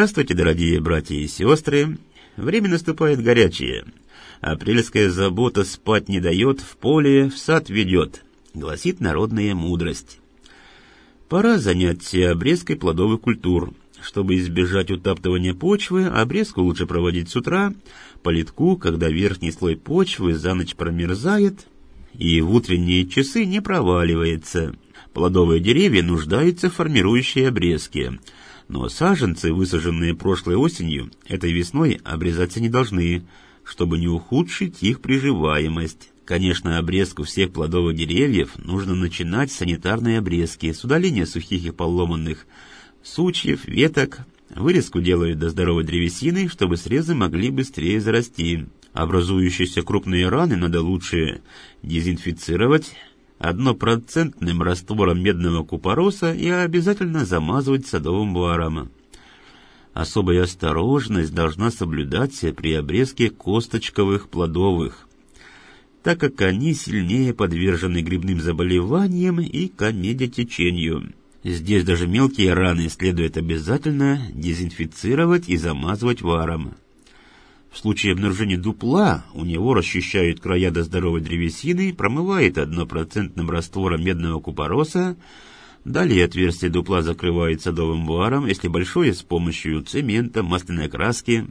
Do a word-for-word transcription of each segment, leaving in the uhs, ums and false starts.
Здравствуйте, дорогие братья и сестры! Время наступает горячее. Апрельская забота спать не дает, в поле, в сад ведет, гласит народная мудрость. Пора заняться обрезкой плодовых культур. Чтобы избежать утаптывания почвы, обрезку лучше проводить с утра, по литку, когда верхний слой почвы за ночь промерзает и в утренние часы не проваливается. Плодовые деревья нуждаются в формирующей обрезке, но саженцы, высаженные прошлой осенью, этой весной обрезаться не должны, чтобы не ухудшить их приживаемость. Конечно, обрезку всех плодовых деревьев нужно начинать с санитарной обрезки, с удаления сухих и поломанных сучьев, веток. Вырезку делают до здоровой древесины, чтобы срезы могли быстрее зарасти. Образующиеся крупные раны надо лучше дезинфицировать однопроцентным раствором медного купороса и обязательно замазывать садовым варом. Особая осторожность должна соблюдаться при обрезке косточковых плодовых, так как они сильнее подвержены грибным заболеваниям и комедотечению. Здесь даже мелкие раны следует обязательно дезинфицировать и замазывать варом. В случае обнаружения дупла у него расчищают края до здоровой древесины, промывает однопроцентным раствором медного купороса, далее отверстие дупла закрывает садовым варом, если большое, с помощью цемента, масляной краски.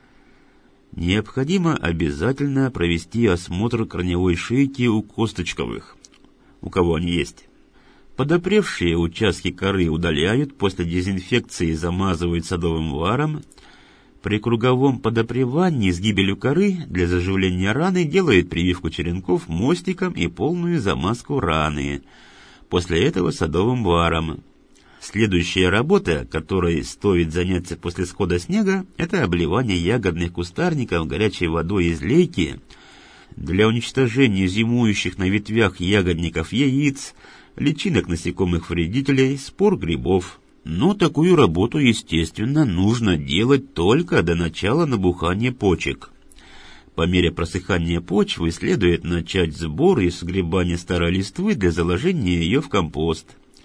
Необходимо обязательно провести осмотр корневой шейки у косточковых, у кого они есть. Подопревшие участки коры удаляют, после дезинфекции замазывают садовым варом. При круговом подопревании с гибелью коры для заживления раны делают прививку черенков мостиком и полную замазку раны. После этого садовым варом. Следующая работа, которой стоит заняться после схода снега, это обливание ягодных кустарников горячей водой из лейки для уничтожения зимующих на ветвях ягодников яиц, личинок насекомых-вредителей, спор грибов. Но такую работу, естественно, нужно делать только до начала набухания почек. По мере просыхания почвы следует начать сбор и сгребание старой листвы для заложения ее в компост.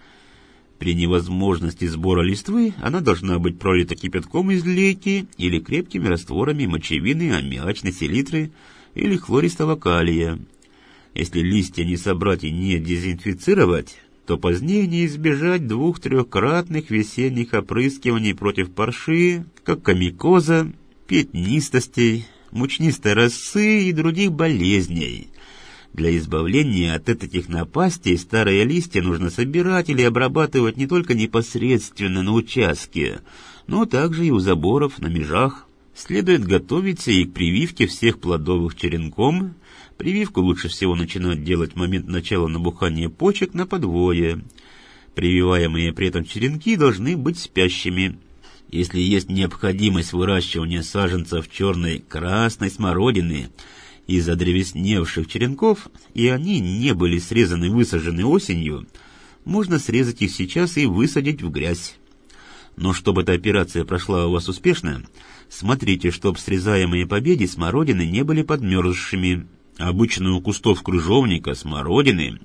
При невозможности сбора листвы она должна быть пролита кипятком из лейки или крепкими растворами мочевины, аммиачной селитры или хлористого калия. Если листья не собрать и не дезинфицировать, то позднее не избежать двух-трехкратных весенних опрыскиваний против парши, как комикоза, пятнистостей, мучнистой росы и других болезней. Для избавления от этих напастей старые листья нужно собирать или обрабатывать не только непосредственно на участке, но также и у заборов, на межах. Следует готовиться и к прививке всех плодовых черенком. Прививку лучше всего начинать делать в момент начала набухания почек на подвое. Прививаемые при этом черенки должны быть спящими. Если есть необходимость выращивания саженцев черной красной смородины из задревесневших черенков, и они не были срезаны и высажены осенью, можно срезать их сейчас и высадить в грязь. Но чтобы эта операция прошла у вас успешно, смотрите, чтобы срезаемые побеги смородины не были подмерзшими. Обычно у кустов крыжовника, смородины,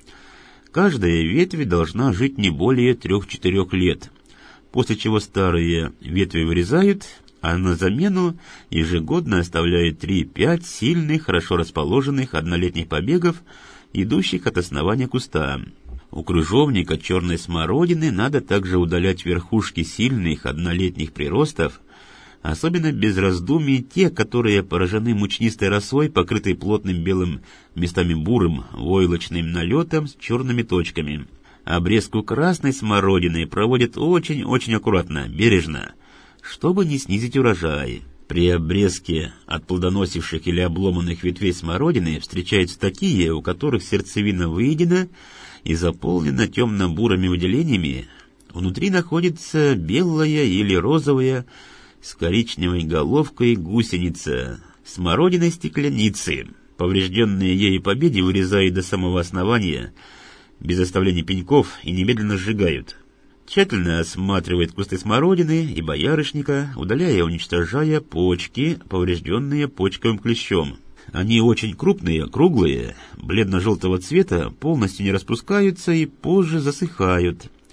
каждая ветвь должна жить не более трех-четырех лет, после чего старые ветви вырезают, а на замену ежегодно оставляют три-пять сильных, хорошо расположенных однолетних побегов, идущих от основания куста. У крыжовника черной смородины надо также удалять верхушки сильных однолетних приростов, особенно без раздумий те, которые поражены мучнистой росой, покрытой плотным белым, местами бурым, войлочным налетом с черными точками. Обрезку красной смородины проводят очень-очень аккуратно, бережно, чтобы не снизить урожай. При обрезке от плодоносивших или обломанных ветвей смородины встречаются такие, у которых сердцевина выедена и заполнена темно-бурыми выделениями. Внутри находится белая или розовая с коричневой головкой гусеница, смородиной стеклянницы. Поврежденные ею побеги вырезают до самого основания, без оставления пеньков, и немедленно сжигают. Тщательно осматривает кусты смородины и боярышника, удаляя и уничтожая почки, поврежденные почковым клещом. Они очень крупные, круглые, бледно-желтого цвета, полностью не распускаются и позже засыхают.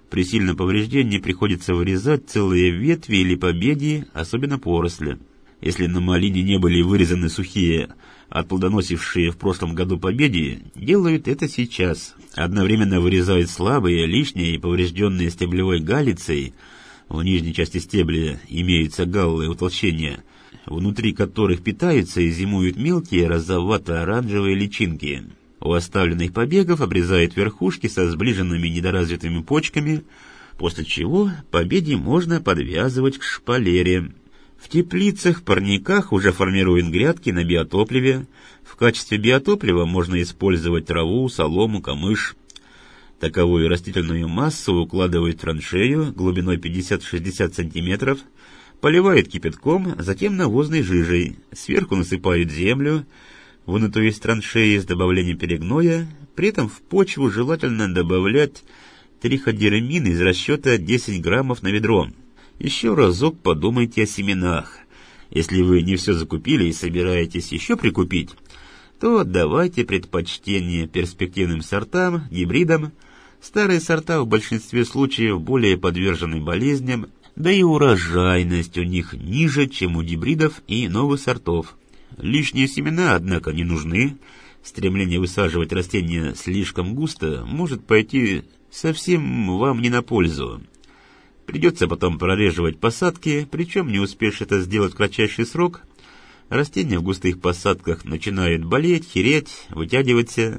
При сильном повреждении приходится вырезать целые ветви или побеги, особенно поросли. Если на малине не были вырезаны сухие, отплодоносившие в прошлом году побеги, делают это сейчас. Одновременно вырезают слабые, лишние и поврежденные стеблевой галлицей. В нижней части стебля имеются галлы утолщения, внутри которых питаются и зимуют мелкие розовато-оранжевые личинки. У оставленных побегов обрезают верхушки со сближенными недоразвитыми почками, после чего побеги можно подвязывать к шпалере. В теплицах, парниках уже формируют грядки на биотопливе. В качестве биотоплива можно использовать траву, солому, камыш. Таковую растительную массу укладывают в траншею глубиной пятьдесят-шестьдесят сантиметров, поливают кипятком, затем навозной жижей, сверху насыпают землю, вынутую из траншеи с добавлением перегноя. При этом в почву желательно добавлять триходерамин из расчета десять граммов на ведро. Еще разок подумайте о семенах. Если вы не все закупили и собираетесь еще прикупить, то отдавайте предпочтение перспективным сортам, гибридам. Старые сорта в большинстве случаев более подвержены болезням, да и урожайность у них ниже, чем у гибридов и новых сортов. Лишние семена, однако, не нужны. Стремление высаживать растения слишком густо может пойти совсем вам не на пользу. Придется потом прореживать посадки, причем не успеешь это сделать в кратчайший срок. Растения в густых посадках начинают болеть, хереть, вытягиваться.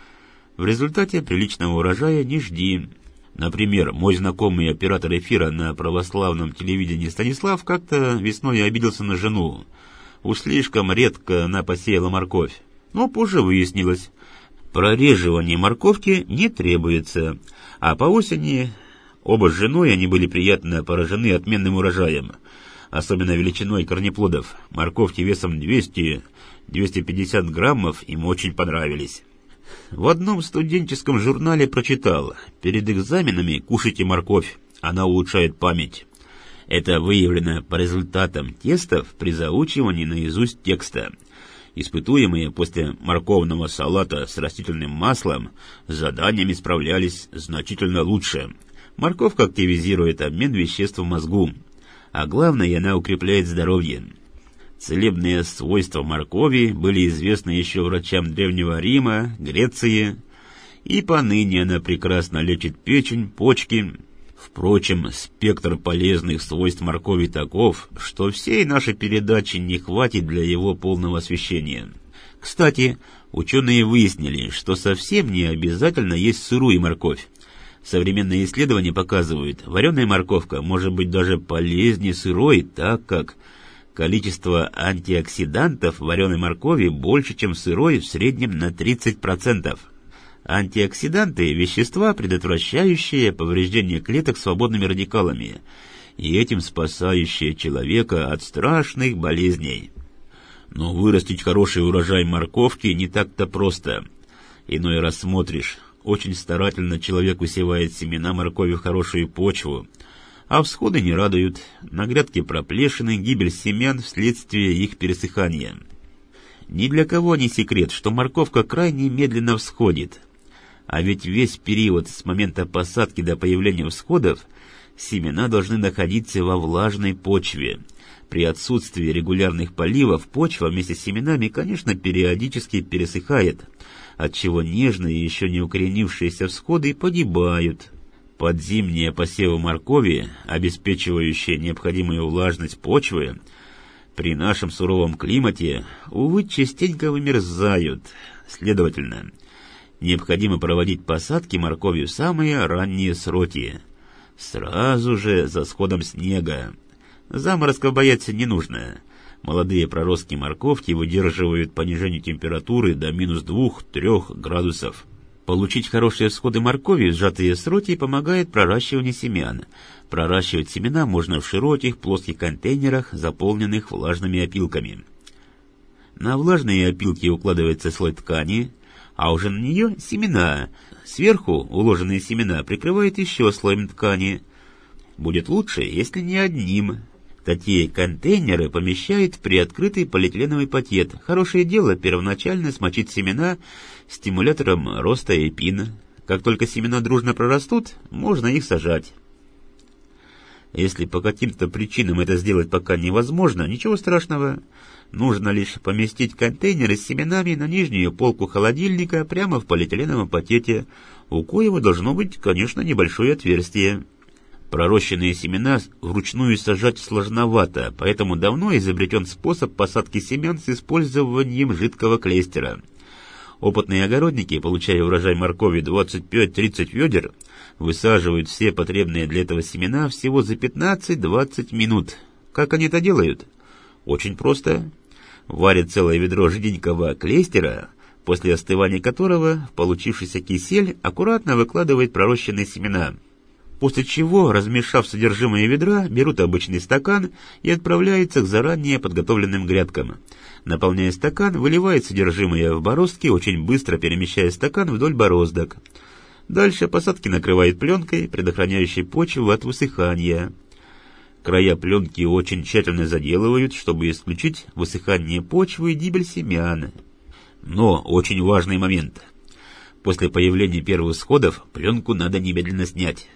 В результате приличного урожая не жди. Например, мой знакомый оператор эфира на православном телевидении Станислав как-то весной обиделся на жену. Уж слишком редко она посеяла морковь. Но позже выяснилось, прореживание морковки не требуется, а по осени оба с женой они были приятно поражены отменным урожаем, особенно величиной корнеплодов. Морковки весом двести-двести пятьдесят граммов им очень понравились. В одном студенческом журнале прочитал: перед экзаменами кушайте морковь, она улучшает память. Это выявлено по результатам тестов при заучивании наизусть текста. Испытуемые после морковного салата с растительным маслом с заданиями справлялись значительно лучше. Морковка активизирует обмен веществ в мозгу, а главное, она укрепляет здоровье. Целебные свойства моркови были известны еще врачам Древнего Рима, Греции, и поныне она прекрасно лечит печень, почки. Впрочем, спектр полезных свойств моркови таков, что всей нашей передачи не хватит для его полного освещения. Кстати, ученые выяснили, что совсем не обязательно есть сырую морковь. Современные исследования показывают, вареная морковка может быть даже полезнее сырой, так как количество антиоксидантов в вареной моркови больше, чем в сырой, в среднем на тридцать процентов. Антиоксиданты – вещества, предотвращающие повреждение клеток свободными радикалами, и этим спасающие человека от страшных болезней. Но вырастить хороший урожай морковки не так-то просто. Иной раз смотришь, очень старательно человек высевает семена моркови в хорошую почву, а всходы не радуют, на грядке проплешины, гибель семян вследствие их пересыхания. Ни для кого не секрет, что морковка крайне медленно всходит, а ведь весь период с момента посадки до появления всходов семена должны находиться во влажной почве. При отсутствии регулярных поливов почва вместе с семенами, конечно, периодически пересыхает, отчего нежные еще не укоренившиеся всходы погибают. Под зимние посевы моркови, обеспечивающие необходимую влажность почвы, при нашем суровом климате, увы, частенько вымерзают. Следовательно, необходимо проводить посадки моркови в самые ранние сроки, сразу же за сходом снега. Заморозков бояться не нужно. Молодые проростки морковки выдерживают понижение температуры до минус двух-трех градусов. Получить хорошие всходы моркови в сжатые сроки помогает проращивание семян. Проращивать семена можно в широких плоских контейнерах, заполненных влажными опилками. На влажные опилки укладывается слой ткани, а уже на нее семена. Сверху уложенные семена прикрывают еще слоем ткани. Будет лучше, если не одним. Такие контейнеры помещают в приоткрытый полиэтиленовый пакет. Хорошее дело первоначально смочить семена стимулятором роста эпина. Как только семена дружно прорастут, можно их сажать. Если по каким-то причинам это сделать пока невозможно, ничего страшного. Нужно лишь поместить контейнеры с семенами на нижнюю полку холодильника прямо в полиэтиленовом пакете, у коего должно быть, конечно, небольшое отверстие. Пророщенные семена вручную сажать сложновато, поэтому давно изобретен способ посадки семян с использованием жидкого клейстера. Опытные огородники, получая урожай моркови двадцать пять-тридцать ведер, высаживают все потребные для этого семена всего за пятнадцать-двадцать минут. Как они это делают? Очень просто. Варят целое ведро жиденького клейстера, после остывания которого в получившийся кисель аккуратно выкладывает пророщенные семена. После чего, размешав содержимое ведра, берут обычный стакан и отправляются к заранее подготовленным грядкам. Наполняя стакан, выливает содержимое в бороздки, очень быстро перемещая стакан вдоль бороздок. Дальше посадки накрывает пленкой, предохраняющей почву от высыхания. Края пленки очень тщательно заделывают, чтобы исключить высыхание почвы и гибель семян. Но очень важный момент. После появления первых всходов пленку надо немедленно снять,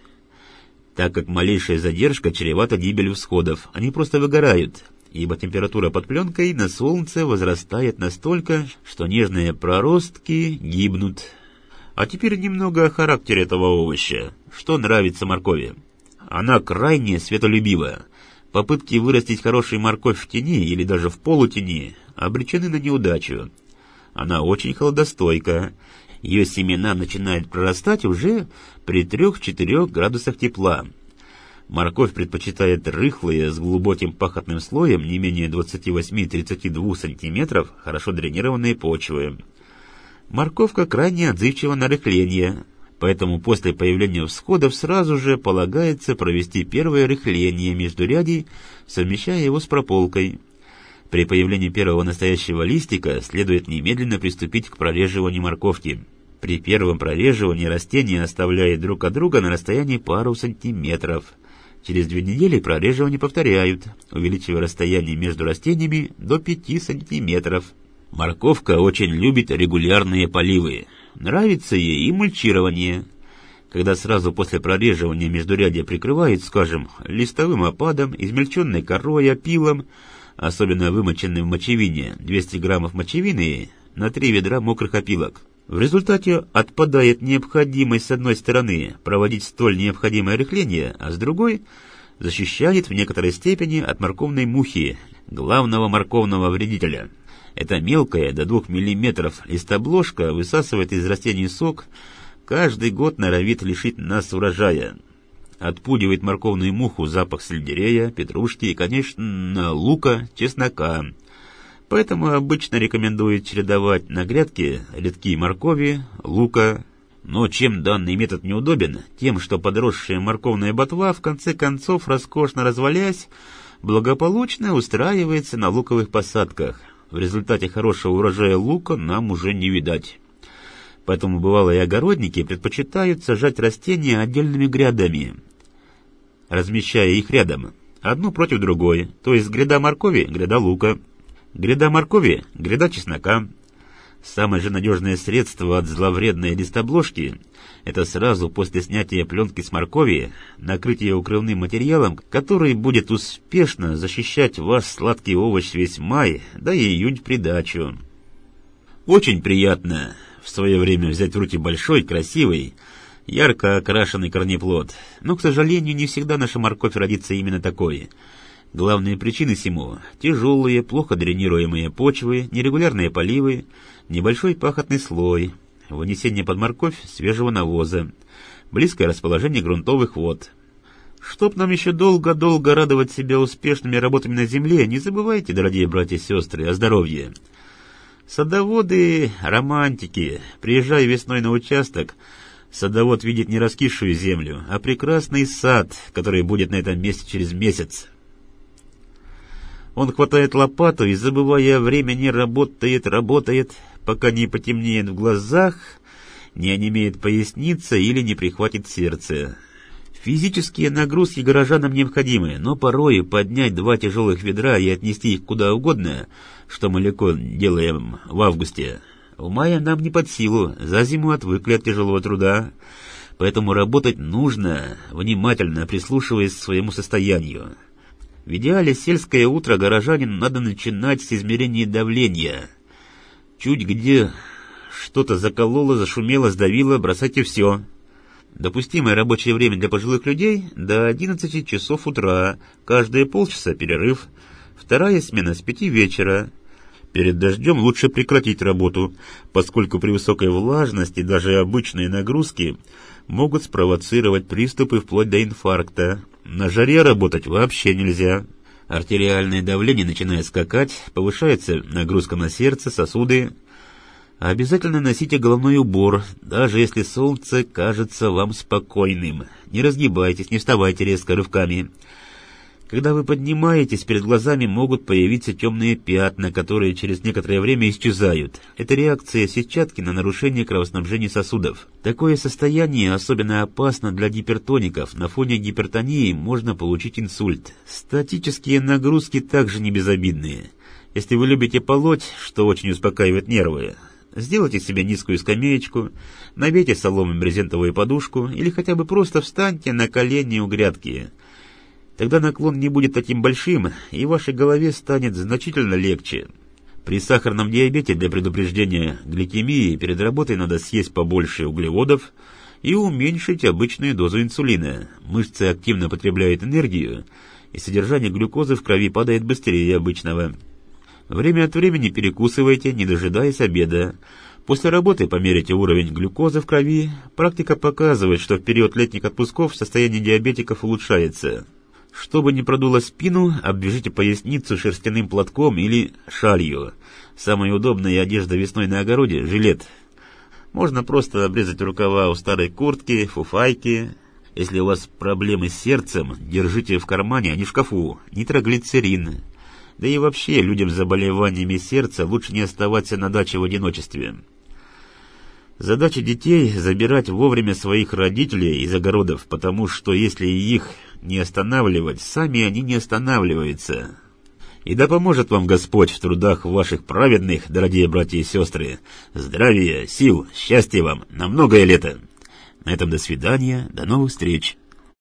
так как малейшая задержка чревата гибелью всходов. Они просто выгорают, ибо температура под пленкой на солнце возрастает настолько, что нежные проростки гибнут. А теперь немного о характере этого овоща. Что нравится моркови? Она крайне светолюбива. Попытки вырастить хорошую морковь в тени или даже в полутени обречены на неудачу. Она очень холодостойка. Ее семена начинают прорастать уже при трёх-четырёх градусах тепла. Морковь предпочитает рыхлые, с глубоким пахотным слоем не менее двадцать восемь-тридцать два сантиметров, хорошо дренированные почвы. Морковка крайне отзывчива на рыхление, поэтому после появления всходов сразу же полагается провести первое рыхление междурядий, совмещая его с прополкой. При появлении первого настоящего листика следует немедленно приступить к прореживанию морковки. При первом прореживании растения оставляют друг от друга на расстоянии пару сантиметров. Через две недели прореживание повторяют, увеличивая расстояние между растениями до пяти сантиметров. Морковка очень любит регулярные поливы. Нравится ей и мульчирование. Когда сразу после прореживания междурядья прикрывают, скажем, листовым опадом, измельченной корой, опилом, особенно вымоченным в мочевине, двести граммов мочевины на три ведра мокрых опилок. В результате отпадает необходимость с одной стороны проводить столь необходимое рыхление, а с другой защищает в некоторой степени от морковной мухи, главного морковного вредителя. Эта мелкая, до двух миллиметров листобложка высасывает из растений сок, каждый год норовит лишить нас урожая. Отпугивает морковную муху запах сельдерея, петрушки и, конечно, лука, чеснока. Поэтому обычно рекомендуют чередовать на грядке редкие моркови, лука. Но чем данный метод неудобен? Тем, что подросшая морковная ботва, в конце концов, роскошно развалясь, благополучно устраивается на луковых посадках. В результате хорошего урожая лука нам уже не видать. Поэтому бывалые огородники предпочитают сажать растения отдельными грядами, размещая их рядом, одну против другой, то есть гряда моркови, гряда лука, гряда моркови, гряда чеснока. Самое же надежное средство от зловредной листобложки – это сразу после снятия пленки с моркови накрыть ее укрывным материалом, который будет успешно защищать ваш сладкий овощ весь май, да и июнь в придачу. Очень приятно в свое время взять в руки большой, красивый, ярко окрашенный корнеплод, но, к сожалению, не всегда наша морковь родится именно такой. Главные причины сему – тяжелые, плохо дренируемые почвы, нерегулярные поливы, небольшой пахотный слой, вынесение под морковь свежего навоза, близкое расположение грунтовых вод. Чтоб нам еще долго-долго радовать себя успешными работами на земле, не забывайте, дорогие братья и сестры, о здоровье. Садоводы – романтики. Приезжая весной на участок, садовод видит не раскисшую землю, а прекрасный сад, который будет на этом месте через месяц. Он хватает лопату и, забывая о времени, работает, работает, пока не потемнеет в глазах, не онемеет поясница или не прихватит сердце. Физические нагрузки горожанам необходимы, но порой поднять два тяжелых ведра и отнести их куда угодно, что мы легко делаем в августе, В мае нам не под силу, за зиму отвыкли от тяжелого труда, поэтому работать нужно, внимательно прислушиваясь к своему состоянию. В идеале сельское утро горожанину надо начинать с измерения давления. Чуть где что-то закололо, зашумело, сдавило, бросайте все. Допустимое рабочее время для пожилых людей до одиннадцати часов утра, каждые полчаса перерыв, вторая смена с пяти вечера. Перед дождем лучше прекратить работу, поскольку при высокой влажности даже обычные нагрузки могут спровоцировать приступы вплоть до инфаркта. На жаре работать вообще нельзя. Артериальное давление начинает скакать, повышается нагрузка на сердце, сосуды. Обязательно носите головной убор, даже если солнце кажется вам спокойным. Не разгибайтесь, не вставайте резко рывками. Когда вы поднимаетесь, перед глазами могут появиться темные пятна, которые через некоторое время исчезают. Это реакция сетчатки на нарушение кровоснабжения сосудов. Такое состояние особенно опасно для гипертоников. На фоне гипертонии можно получить инсульт. Статические нагрузки также не безобидные. Если вы любите полоть, что очень успокаивает нервы, сделайте себе низкую скамеечку, набейте соломой брезентовую подушку или хотя бы просто встаньте на колени у грядки. Тогда наклон не будет таким большим, и вашей голове станет значительно легче. При сахарном диабете для предупреждения гликемии перед работой надо съесть побольше углеводов и уменьшить обычную дозу инсулина. Мышцы активно потребляют энергию, и содержание глюкозы в крови падает быстрее обычного. Время от времени перекусывайте, не дожидаясь обеда. После работы померяйте уровень глюкозы в крови. Практика показывает, что в период летних отпусков состояние диабетиков улучшается. Чтобы не продуло спину, обвяжите поясницу шерстяным платком или шалью. Самая удобная одежда весной на огороде – жилет. Можно просто обрезать рукава у старой куртки, фуфайки. Если у вас проблемы с сердцем, держите в кармане, а не в шкафу, нитроглицерин. Да и вообще, людям с заболеваниями сердца лучше не оставаться на даче в одиночестве. Задача детей – забирать вовремя своих родителей из огородов, потому что если их не останавливать, сами они не останавливаются. И да поможет вам Господь в трудах ваших праведных, дорогие братья и сестры. Здравия, сил, счастья вам на многое лето. На этом до свидания, до новых встреч.